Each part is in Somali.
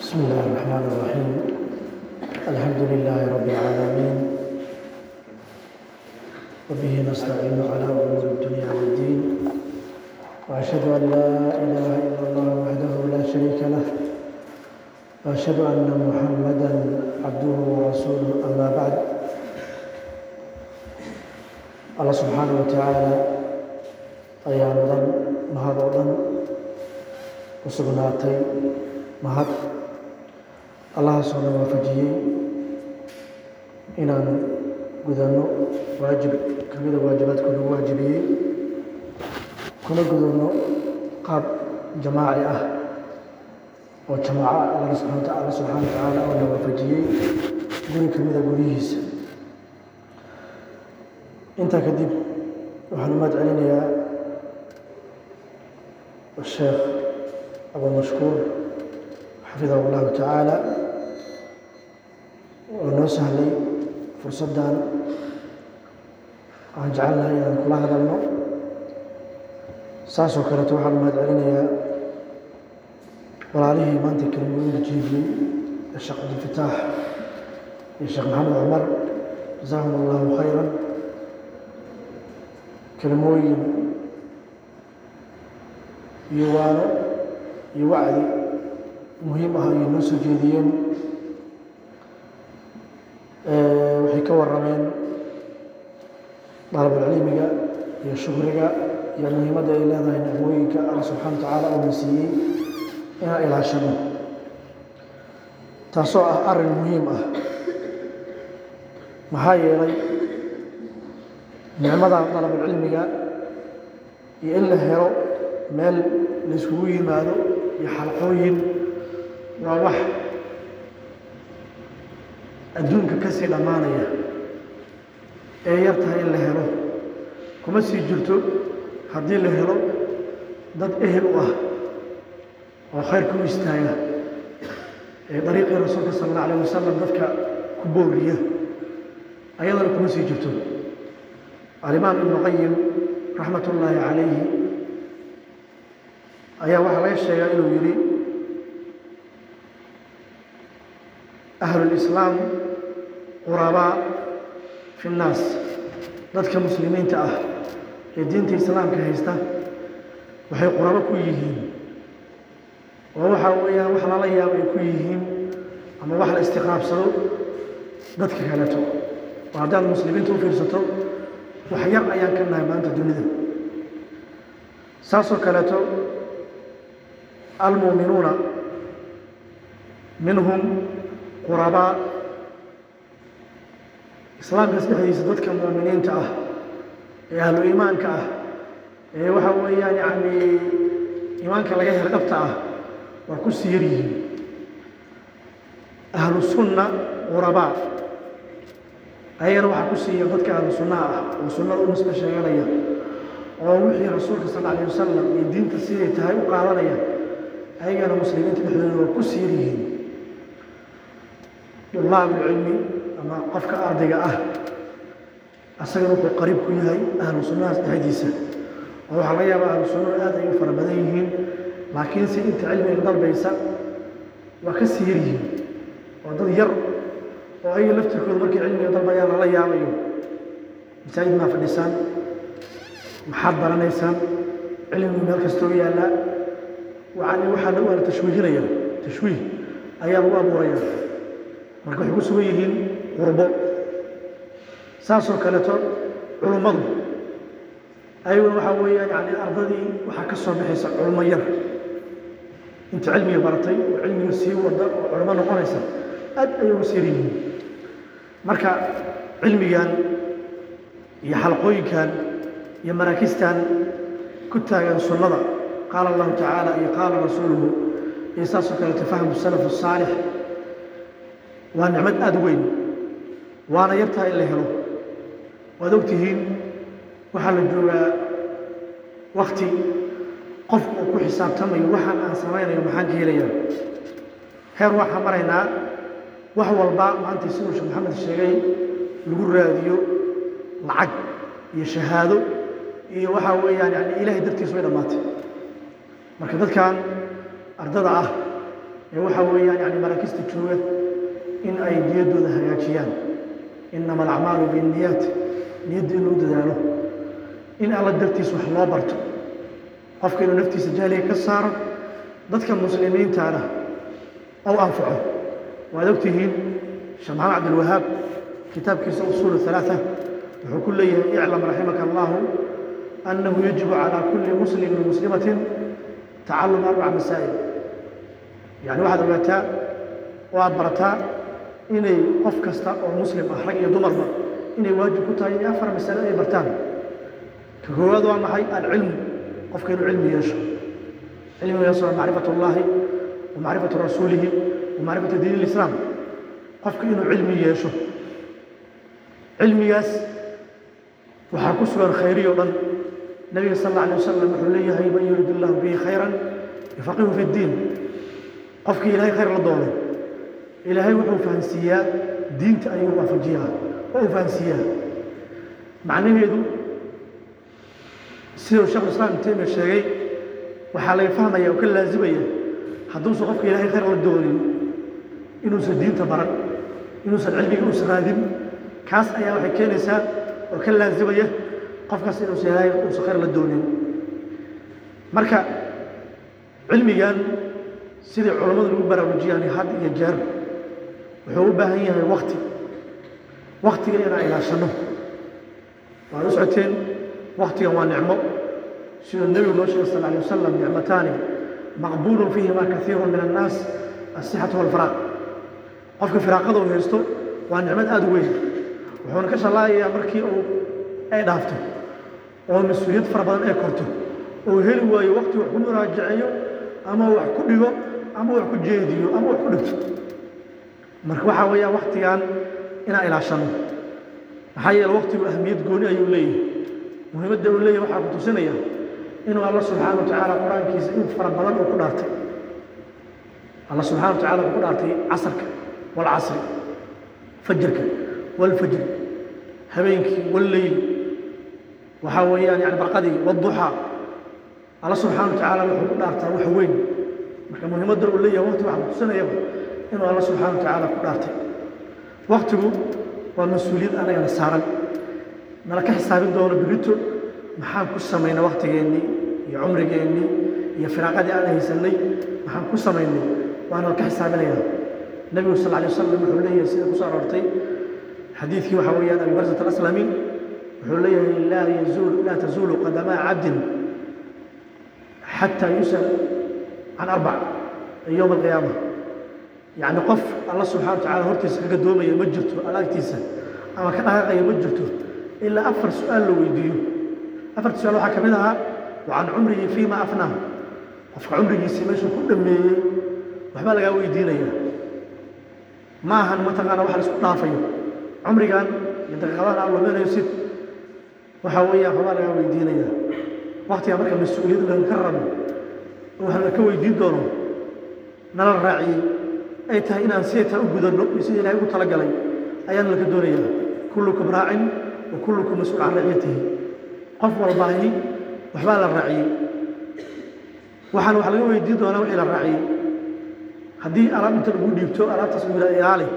بسم الله الرحمن الرحيم. الحمد لله رب العالمين، وبه نستعين على أمور الدنيا والدين، وأشهد أن لا إله إلا الله وحده لا شريك له، وأشهد أن محمدا عبده ورسوله. أما بعد، الله سبحانه وتعالى ayaa mudan mahad oo dhan u sugnaatay. mahad allahaasoo na waafajiyey inaan gudanno waajib ka mida waajibaadku lagu waajibiyey, kuna gudanno qaab jamaaci ah oo jamaaco alla subxaana watacaala oo na waafajiyey guri ka mida guryihiisa. intaa kadib waxaan u mahad celinayaa الشيخ أبو مشكور حفظه الله تعالى ونوسه لي فرصة أن جعلنا إلى كل هذا النوع ساسو كانت واحد ما دعينا وعليه ما أنت كلمين جيبي الشيخ عبد الفتاح الشيخ محمد عمر جزاهم الله خيرا. كلموين يوانو يوعدي مهمة هي الناس الجديين وحي كورمين طلب العلم يا شغرك يا مهمة إلى ذا نبويك الله سبحانه وتعالى ومسيء إلى شنو تسوء أر المهمة ما هي لي نعمة طلب العلم يإلا هيرو meel laiskugu yimaado iyo xalqooyin waa wax adduunka ka sii dhammaanaya ee yar tahay in la helo, kuma sii jirto haddii la helo dad ehel u ah oo khayr ku istaaga ee dariiqii rasuulka sala allahu alayh wasalam dadka ku booriya, ayadana kuma sii jirto. alimaam ibnu qayim raxmatullaahi calayhi ayaa waxaa laga sheegaa inuu yidhi ahlulislaam qurabaa fi nnaas, dadka muslimiinta ah ee diinta islaamka haysta waxay qurabo ku yihiin, oo waxaa weeyaan wax lala yaabo ay ku yihiin ama wax la istiqaabsado dadka kaleeto. oo haddaad muslimiinta u fiirsato wax yar ayaan ka nahay maanta dunida. saasoo kaleeto المؤمنون منهم قرباء إسلام كسبحيس ضدك المؤمنين تأه أهل إيمان كأه وحوى يعني إيمان كلاجه رقبته وكسيري. أهل السنة قرباء أي روح كسير ضدك أهل السنة والسنة المسلمة شغالية ووحي رسولك صلى الله عليه وسلم الدين تسيري تهاي وقالنا أيها المسلمين تبحثون وكسيرين الله بالعلم أما قفك أرضك أسجنوا قريب كلها أهل السنة حديثا وحليا أهل السنة هذا يفر بديهم، لكن سئلت علم يقدر بيسا وكسيرين وضل ير وأي لفتك المرك علم يقدر بيان الله يعمله مساعد ما في اللسان محضر نيسان علم الملك استويا لا وعلي waxaa lagu wada tashwiihinaya tashwiih ayaa lagu abuuraya marka waxay ku sugan yihiin qurbo. saasoo kaleeto culummadu ayaguna waxaa weeyaan yani ardadii waxaa ka soo baxaysa culummo yar inta cilmiga baratay oo cilmiga sii wada oo culummo noqonaysa aad ayay ugu sii yihiin. marka cilmigan iyo xalqooyinkan iyo maraakistan ku taagan sunnada قال الله تعالى قال رسوله إنساس كان تفهم السلف الصالح ونعمت أدوين وأنا يبتها إلا هلو ودوتهين وحل الجوع وقتي قف وكو حساب تمي وحن أنسمين يوم حانك إليا هير وحا مرينا وحو الباء ما أنت يسير شيخ محمد الشيخي لقول راديو العق يشهادو وحا يعني إلهي درتي سويدا ماتي. marka dadkan ardada ah waxa weeyaan yani maraakista jooga in ay niyadooda hagaajiyaan inama alacmaalu binniyaat niyadda inuu dadaalo in alla dartiis wax loo barto qofka inuu naftiisa jahliga ka saaro dadka muslimiintaana أو أنفعه وذكتهين شيخ محمد عبد الوهاب كتاب كيس أصول الثلاثة وكل لي اعلم رحمك الله أنه يجب على كل مسلم ومسلمة تعلم 4 مسائل يعني واحد الوتاء وأبرتاء إني قف كستا أو مسلم أحرق يدمر إني واجب كتاي 4 مسائل أي برتان هو هذا محي العلم قف كانوا علم يشاء علم يشاء معرفة الله ومعرفة رسوله ومعرفة دين الإسلام قفك إنه علمي يشوف علمي ياس وحكسوا الخيري وضن النبي صلى الله عليه وسلم حليه من يريد الله به خيرا يفقهه في الدين قفك إلهي خير للدولة إلهي وحو فانسيا دين تأيوه وفجيها وحو فانسيا معنى يدو سيدو الشيخ الإسلام تيمي الشيخي وحالا يفهم يا وكل لازمية hadduusan qofka ilaahay khayr la doonin inuusan diinta baran inuusan cilmiga uusan raadin kaas ayaa waxay keenaysaa oo ka laazimaya qofkaas inuusan ilaahay uusan khayr la doonin marka cilmigan sidii culamadu lagu baraarujiyaan had iyo jeer wuxuu u baahan yahay waqtiga inaan ilaashano waan u socoteen waqtigan waa nicmo sida nabigu noo sheegay sallallahu alayhi wasallam nicmataani مقبول فيهما كثير من الناس الصحة والفراغ قفك فراقده وهيستو ونعمد أدوين وحونا كاش الله يا مركي أو أي دافته أو مسؤولية فربان أي كرته وهل هو وقت وحكون راجعيه أما وحكون له أما وحكون جيديه أما وحكون له مركوحة ويا وقت يعني إنا إلى عشان حي الوقت والأهمية قولي أيو ليه مهمة دولي ليه وحكون سنة إنه الله سبحانه وتعالى قرآن كيس إن فربنا وقدرته الله سبحانه وتعالى وقدرته عصرك والعصر فجرك والفجر هبينك والليل وحويان يعني برقدي والضحى الله سبحانه وتعالى وقدرته وحوين marka muhiimadda uu leeyahay waqti waxa ku tusinayaba inuu Allah subhanahu wa ta'ala ku dhaartay waqtigu waa mas'uuliyad anaga saaran nala ka xisaabin doono birito maxaan ku sameynaa waqtigeennii iyo cumrigeennii iyo firaaqadii aan haysanay maxaan ku sameynaa waana ka xisaabinayaa nabiga sallallahu alayhi wasallam wuxuu leeyahay sida ku soo aroortay xadiiskii waxa weeyaan Abu Barzah al-Aslami wuxuu leeyahay la tazulu qadama 'abdin hatta yusal عن 4 يوم القيامة يعني قف الله سبحانه وتعالى هرتيس كقدومه يمجرته ألاقتيسه أما كان هذا يمجرته إلا أفر سؤال له ويديه أفر سؤال حكى منها وعن عمره فيما أفناه وفي عمره يسميش كل من وحما لقى ويدينا ما هن متقانا وحل سقطافي عمري كان يتغلان الله من يسد وحويا فما لقى ويدينا وقت يا مركب السؤالين اللي نكرمه وهذا كوي ديدونه نرى الراعي أي تهينا سيتا أبدا يسير إلى أبو طلقلي أيان لك الدنيا كلكم راع وكلكم مسؤول عن رعيته قفوا الباهي وحبال الراعي وحنو حلقوا ديدونه إلى الراعي هدي أرام أنت تقول ديبتو أرام تصميم إلى إعالي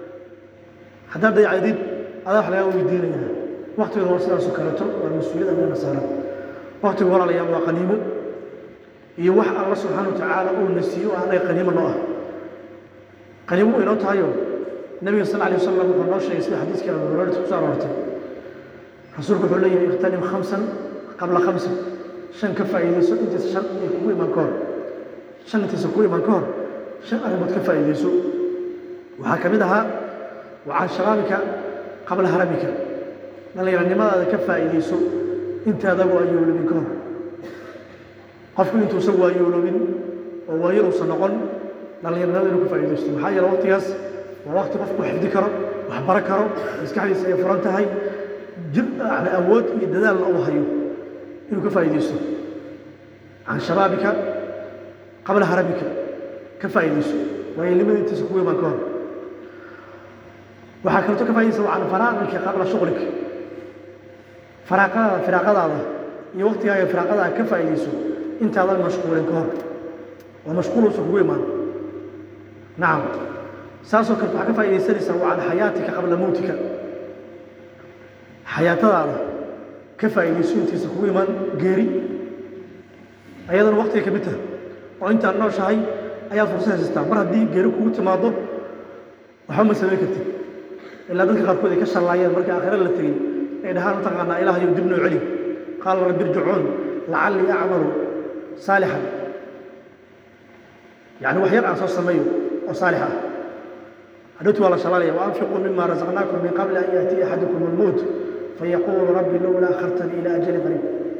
حتى ضيع ديد هذا حلقوا ديدونه وقت الرسول سكرته والمسؤولين من النصارى وقت ورا الأيام وقنيمه iyo wax Allah subhanahu wa ta'ala uu nasiyo aanay qaniimo noo ah qaniimo inoo tahayo nabiga sallallahu alayhi wasallam wuxuu noo sheegay sida xadiiska Abu Hurairah ku soo aroortay rasuulku wuxuu leeyahay ikhtanim 5 qabla 5 shan ka faa'iideyso inta shan ay kugu iman kor shan inta ku iman kor shan arrimood ka faa'iideyso waxa kamid ahaa waxa sharabika qabla haramika dhalinyarnimadaada ka faa'iideyso inta adagu ayuu libin kor qofku intuu soo waayoolobin oo waayeelowsan noqon dhalinyarada inuu ka faa'iideysto maxaa yeelay waqtigaas waa waqti qofku xifdi karo wax baran karo maskaxdiisa ay furan tahay jir aan awood iyo dadaal uu hayo inuu ka faa'iideysto aan shababika qabla harabika ka faa'iideysto waayeelnimadiisa ku iman karo waxa kale oo ka faa'iideysto aan faraaqika qabla shughlika faraaqadaada iyo waqtigaaga faraaqada ka faa'iideysto انت هذا مشغول كهر ومشغول سكوي مان نعم ساسو كنت حكفا يسرسا وعن حياتك قبل موتك حياة هذا كفا يسونتي سكوي من غيري أيضا وقت كبتها وأنت أنه شاي أيها فرصة سيستان مرة دي غيري كوت ماضو وحمد سبيكتي إلا ذلك قد كودي كشر الله مركا آخر اللي تري إذا هذا تقعنا إله يدبن علي قال رب ارجعون لعلي أعمل صالحا يعني وحير عن صوص سميه وصالحا حدث والله شلالية وأنفقوا مما رزقناكم من قبل أن يأتي أحدكم الموت فيقول ربي لولا أخرتني إلى أجل قريب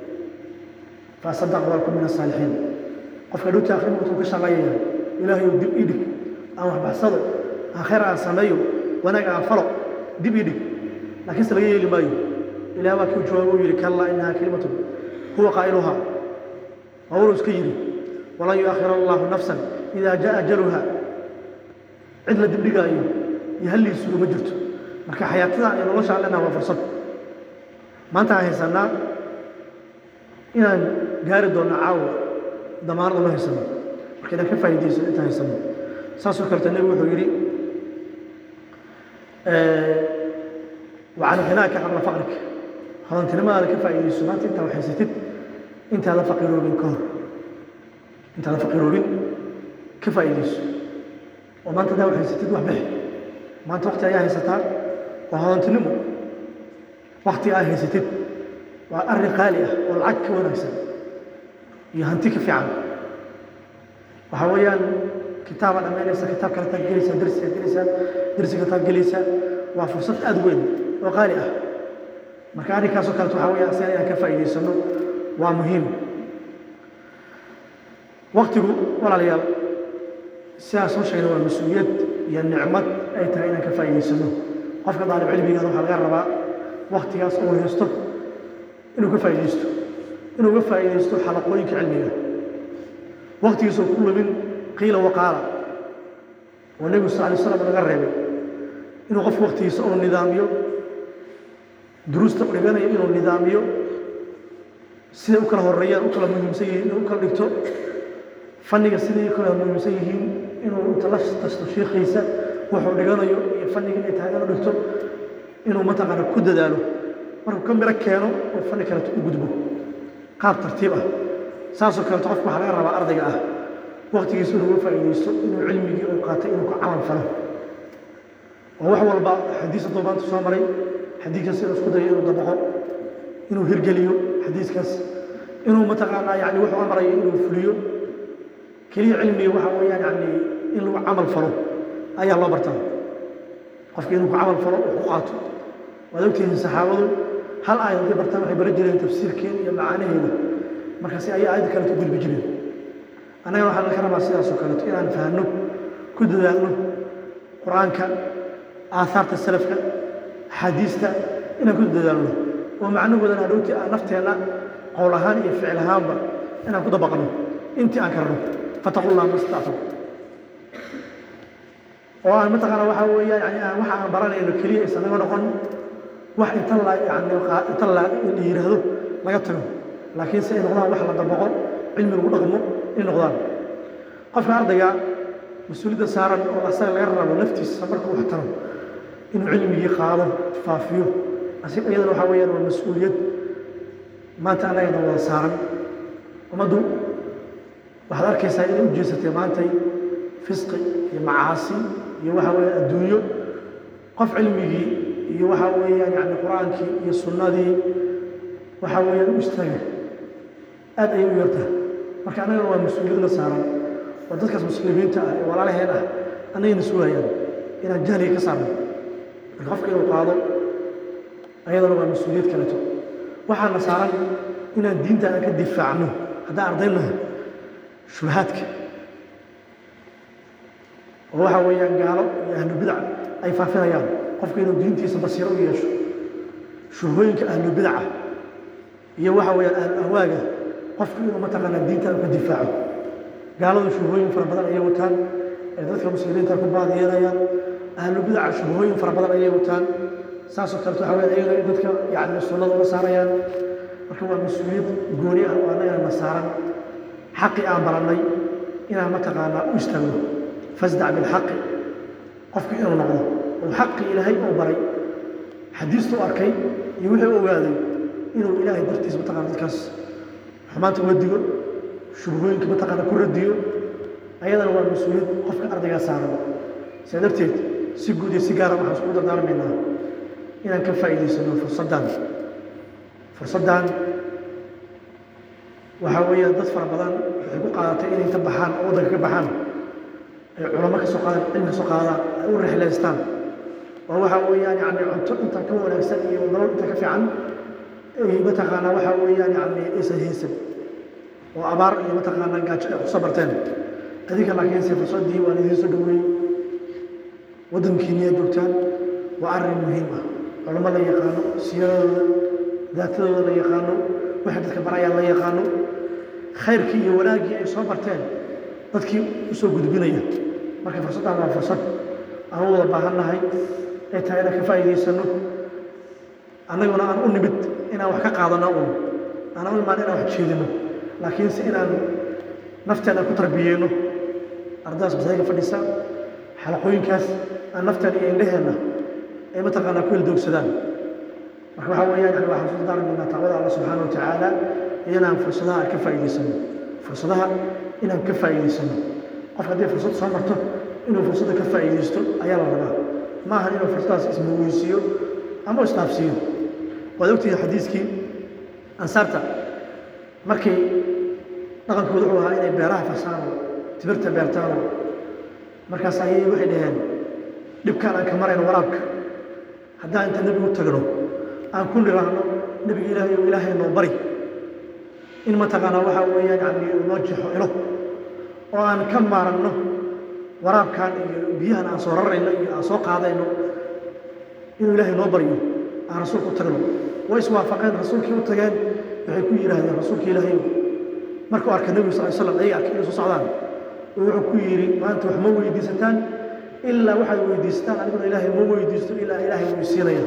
فأصدق وأكون من الصالحين قف حدث آخر موت كشلالية إلهي يدب إيدك أو بحصده آخر عن سميه ونقع فرق دب إيدك لكن سلقيه لمايو إلى ما كيوجوا يقول الله إنها كلمة هو قائلها أولو سكيري ولا يؤخر الله نفسا إذا جاء أجلها عدل دبلغاي يهلي سوق مجرته marka xayaatada ay nolosha lana waa fursad maanta haysanaa inaan gaari doono caawa damaanad ma haysano marka inaan ka faa'iideyso inta haysano saasoo kale tan wuxuu yiri وعن غناك قبل فقرك هذا انت لما لك فايدeyso maanta inta waxaysatid inta la faqiroobin ka hor inta la faqiroobin ka faa'iideyso oo maanta daa waxaysatid wax bixi maanta waqti ayaa haysataa وهذا انت نمو وقت ayaa haysatid waa arrin qaali ah oo lacag ka wanaagsan iyo hanti ka fiican waxa weeyaan kitaab dhameynaysa kitaab kale taageeraysa darsiga taageeraysa waa fursad aad weyn oo qaali ah marka arrinkaas oo kale waxa weeyaan si ay ka faa'iideysano waa muhiim waqtigu walaalayaal siyaas oo sheegay waa mas'uuliyad iyo nicmad ay tahay inaan ka faa'iideysano qofka daalib cilmiga waxa laga rabaa waqtigaas oo haysto inuu ka faa'iideysto xalaqooyinka cilmiga waqtigiisa ku lumin qiila waqaala oo nabi sallallahu alayhi wasallam laga reebay inuu qof waqtigiisa oo nidaamiyo duruusta dhiganayo inuu nidaamiyo sida u kala horeeyaan u kala muhiimsan yihiin inuu kala dhigto fanniga sidii kala muhiimsan yihiin inuu talaashto sheekhiisa wuxuu dhiganayo iyo fanniga ay tahay inuu dhigto inuu mataqaana ku dadaalo markuu ka miro keeno oo fanni kale u gudbo qaab tartiib ah saasoo kale qofku waxa laga rabaa ardayga ah waqtigiisa inuu faa'iideysto inuu cilmigii uu qaatay inuu ku camal falo oo wax walba xadiis doobanta soo maray xadiiskaas inuu isku dayo inuu dabaqo inuu hirgeliyo xadiiskaas inuu mataqaana yani wuxuu amray inuu fuliyo kaliya cilmiga waxa weeyaan yani in lagu camal falo ayaa loo bartaa qofka inuu ku camal falo oo ku qaato wada ogtihiin saxaabadu hal aayad ay bartaan waxay bari jireen tafsiirkeeda iyo macaanaheeda markaas ay aayad kale u gudbi jireen anaga waxaan ka rabaa sidaas oo kale inaan fahanno ku dadaalno quraanka aasaarta salafka xadiista inaan ku dadaalno oo macnuhooda hadhowti aan nafteena qowl ahaan iyo ficil ahaanba inaan ku dabaqno intii aan karno fataqullah mustaqbal oo aan mataqaana waxa weeyaan yani waxa aan baranayno kaliya isanaga noqon wax inta la yani inta la yiraahdo laga tago laakiin si ay noqdaan wax la dabaqo cilmi lagu dhaqmo in noqdaan qofka ardayga mas'uuliyadda saaran oo asaga laga rabo naftiisa marka uu xataro inuu cilmigii qaado faafiyo asiga iyadana waxa weeyaan waa mas'uuliyad maanta anaga wada saaran umadu waxaad arkaysaa inay u jeesatay maantay fisqi iyo macaasi iyo waxa weeyaan adduunyo qof cilmigii iyo waxa weeyaan yani quraankii iyo sunnadii waxa weeyaan u istaagay aad ay u yartaa marka anaga waa mas'uuliyad la saaran oo dadkaas muslimiinta ah ee walaalaheen ah anagana suulayaan inaan jahliga ka saarno marka qofka inuu qaado ayadana waa mas'uuliyad kaleeto waxaana saaran inaan diinta aan ka difaacno haddaan ardaynahay shubahaadka oo waxa weeyaan gaalo iyo ahlu bidc ay faafinayaan qofka inuu diintiisa basiiro u yeesho shubhooyinka ahlu bidca iyo waxa weeyaan ahlu ahwaaga qofka inuu mataqaana diinta ka difaaco gaaladu shubhooyin fara badan ayay wataan ee dadka muslimiinta ku baadiyeenayaan ahlu bidca shubhooyin fara badan ayay wataan saasoo kale waxa weeyaan ayaga dadka yani sunnada uga saarayaan marka waa mas'uuliyad gooni ah oo anaga na saaran xaqi aan baranay inaan mataqaana u istaagno fasdac bilxaqi qofkii inuu noqdo oo xaqii ilaahay uu baray xadiistu arkay iyo wixii ogaaday inuu ilaahay dartiis mataqaana dadkaas xumaanta uga digo shubhooyinka mataqaana ku radiyo ayadana waa mas-uuliyad qofka ardaygaa saaran sidaa darteed si guud iyo si gaara waxaan iskugu dardaarmaynaa inaan ka faa'iidaysano fursaddan waxaa weeyaan dad fara badan waxay ku qaadatay inay inta baxaan oo waddanka ka baxaan ay culamo ka soo qaadaan cilmi ka soo qaadaan ay u rixlaystaan oo waxaa weeyaan yacni cunto inta ka wanaagsan iyo nolol inta ka fiican ay mataqaanaa waxaa weeyaan yacni aysan haysan oo abaar iyo mataqaanaa gaajo ay kusoo barteen adinka laakiinse fursaddii waan idiin soo dhaweeyey waddankiiniyaa joogtaan waa arrin muhiim ah culamo la yaqaano siyaadooda daatadooda la yaqaano waxa dadka barayaan la yaqaano khayrkii iyo wanaaggii ay soo barteen dadkii u soo gudbinaya marka fursaddan waa fursad aan u wada baahannahay ay tahay inaan ka faa'iidaysano annaguna aan u nimid inaan wax ka qaadano uun aan u imaan inaan wax jeedino laakiinse inaan nafteena ku tarbiyeyno ardaydaas masaajidka fadhisa xalaqooyinkaas aan nafteena iyo indhaheenna ay mataqaanaa ku ildoogsadaan marka waxaa weeyaan yani waxaan soo daarmaynaa taqwada allah subxaana watacaala iyo inaan fursadaha ka faa'iidaysano fursadaha inaan ka faa'iidaysano qof haddii fursad soo marto inuu fursadda ka faa'iidaysto ayaa la rabaa ma ahan inuu fursadaas ismaweysiiyo ama isdhaafsiiyo waad ogtihiin xadiiskii ansaarta markay dhaqankooda wuxuu ahaa inay beeraha fasaano timirta beertaano markaas ayay waxay dhaheen dhibkaan aan ka marayno waraabka haddaan inta nebigu tagno aan ku niraahno nebiga ilaahay oo ilaahay noo bari in mataqaanaa waxaa weeyaan yacni noo jexo ilo oo aan ka maaranno waraabkaan iyo biyahan aan soo rarayno iyo aan soo qaadayno inuu ilaahay noo baryo aan rasuulku u tagno way iswaafaqeen rasuulkii u tageen waxay ku yidhaahdeen rasuulka ilaahay markuu arka nebigu sal slam ayaga arkay inay soo socdaan wuxuu ku yidhi maanta wax ma weydiisataan ilaa waxaad weydiisataan aniguna ilaahay ma weydiisto ilaa ilaahay wuu siinaya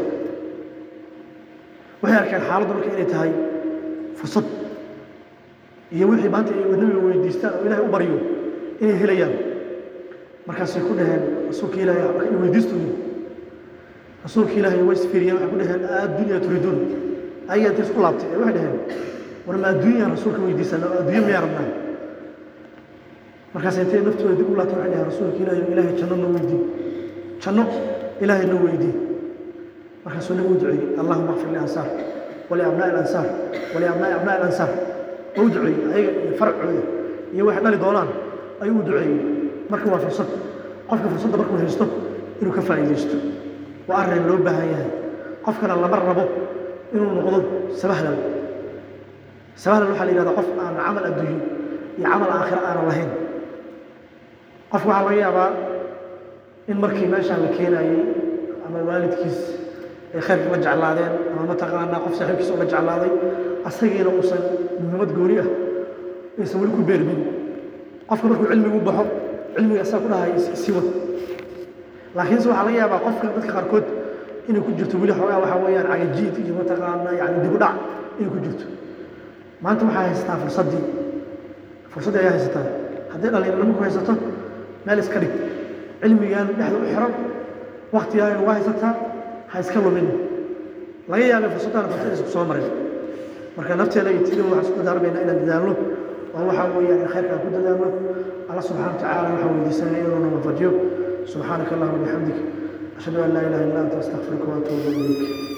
waxay arkeen xaaladdu marka inay tahay fursad iyo wixii maanta ay nebiga weydiistaan oo ilaahay u baryo inay helayaan markaasay ku dhaheen rasuulka ilaahay marka in weydiistoodii rasuulka ilaahay way isfiiriyeen waxay ku dhaheen addunya turiduun ayaga intay isku laabtay ee waxay dhaheen war ma adduunyaan rasuulka weydiisana oo adduunyo miyaa rabnaa markaas intay naftooda dib u laabtay waxay dhaheen rasuulka ilaahay ilaahay janno noo weydii janno ilaahay noo weydii markaasuu nabigu u duceeyey allahuma akfir liansaar waliabnaa'i alansaar waliabnaa'i abnaa'i alansaar oo u duceeyey ayaga iyo farcooda iyo waxay dhali doonaan ayuu u duceeyey marka waa fursad qofka fursadda markuu haysto inuu ka faa'iidaysto waa arrin loo baahan yahay qofkana lama rabo inuu noqdo sabahlan sabahlan waxaa la yidhahdaa qof aan camal adduunyo iyo camal aakhira aanan lahayn qofka waxaa laga yaabaa in markii meeshaan la keenayey ama waalidkiis ay khayrka la jeclaadeen ama mataqaanaa qof saaxiibkiisa ula jeclaaday asagiina uusan muhiimad gooni ah aysan weli ku beermin qofka markuu cilmigu baxo cilmiga asaa ku dhahay isii wad laakiinse waxaa laga yaabaa qofka dadka qaarkood inay ku jirto weli xoogaa waxaa weeyaan cagajiid iyo mataqaanaa yani dib u dhac inay ku jirto maanta waxaa haysataa fursaddii ayaa haysataa haddii dhallinyarnimo ku haysato meel iska dhig cilmigan dhexda u xiran waktigaagana waa haysataa ha iska lumin laga yaabay fursaddaana fursad isku soo marin marka nafteeda iyo tiidan waxaan isku daarmaynaa inaan dadaalno oo waxaa weeyaan in khayrkaan ku dadaalno allah subxana wa tacaala waxaan weydiisanaya inuu na wafajiyo subxaanaka allahuma bixamdik ashhadu an laa ilaha illa anta astaqfiruka wa atuubu ilayk